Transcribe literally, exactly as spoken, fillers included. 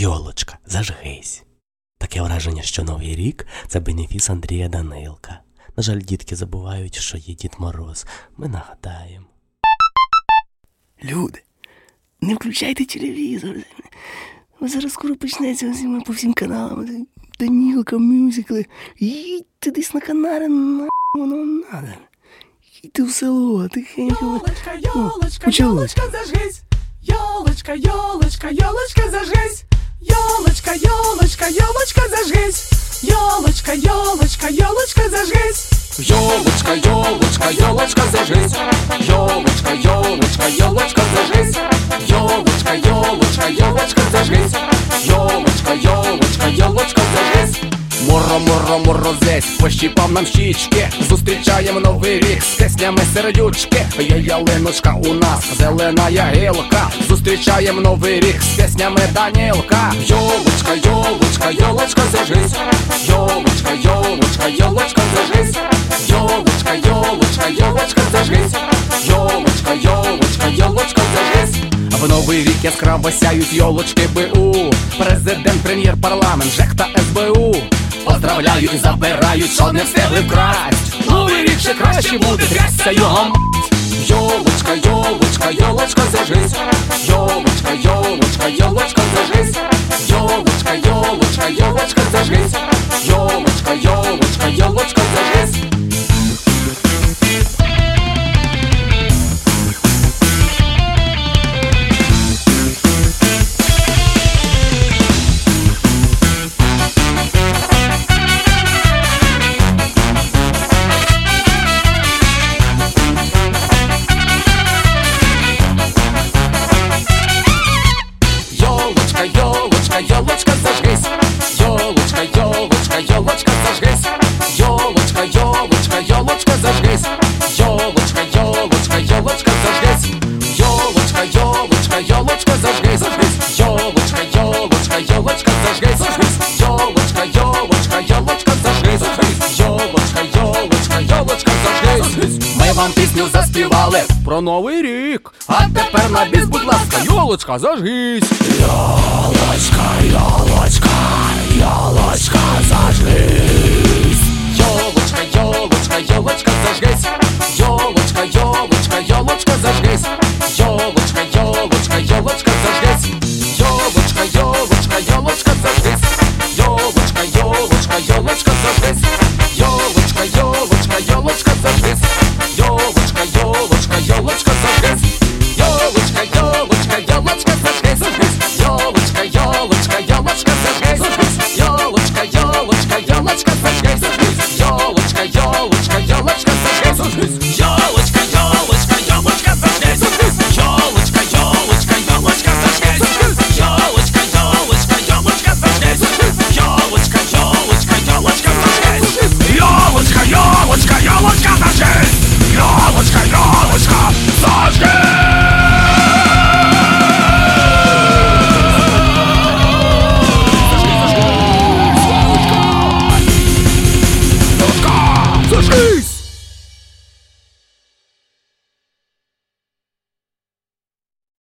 Йолочка, зажгись. Таке враження, що Новий рік – це бенефіс Андрія Данилка. На жаль, дітки забувають, що є Дід Мороз. Ми нагадаємо. Люди, не включайте телевізор. Зараз скоро почнеться по всім каналам. Данилка, мюзикли. Їдьте десь на Канари, на воно надо. Їдьте в село, тихенько. Йолочка, йолочка, йолочка, зажгись. Йолочка, йолочка, йолочка, зажгись. Йолочка, йолочка, йолочка, зажгись. Йолочка, йолочка, йолочка, зажгись. Йолочка, йолочка, йолочка, зажгись. Йолочка, йолочка, йолочка, зажгись. Йолочка, йолочка, йолочка, зажгись. Йолочка, йолочка, йолочка, зажгись. Моро, моро, морозець пощіпав нам щічки. Зустрічаємо новий рік з піснями сердючки. Є ялиночка у нас, зелена гілка. Зустрічаємо новий рік з піснями Данилка. Йолочка, йолочка, йолочка, зажгись. Йолочка, йолочка, йолочка, зажгись. Йолочка, йолочка, йолочка, зажгись. Йолочка, йолочка, йолочка, зажгись. В новий рік яскраво сяють йолочки БУ. Президент, прем'єр, парламент, ЖЕК та ес бе у. Поздравляють і забирають, що не встигли вкрасть. Новий рік ще краще буде, трясся його м***. Йолочка, йолочка, йолочка, зажгись. Йолочка, йолочка, йолочка, зажгись. Йолочка, йолочка, йолочка, зажгись. Йолочка, йолочка, йолочка, зажгись. Йолочка, йолочка, зажгись. Йолочка, йолочка, йолочка, зажгись. Йолочка, йолочка, йолочка, зажгись. Йолочка, йолочка, йолочка, зажгись. Йолочка, йолочка, йолочка, зажгись. Йолочка, йолочка, йолочка, зажгись. Йолочка, йолочка, йолочка, зажгись. Йолочка, йолочка, йолочка, зажгись. Ми вам пісню заспівали про Новий рік. А тепер на біс, будь ласка, йолочка, зажгись. Йолочка, йолочка, йолочка, зажгись. Йолочка, йолочка, йолочка, зажгись. Йолочка, йолочка, йолочка, зажгись. Йолочка, йолочка, йолочка,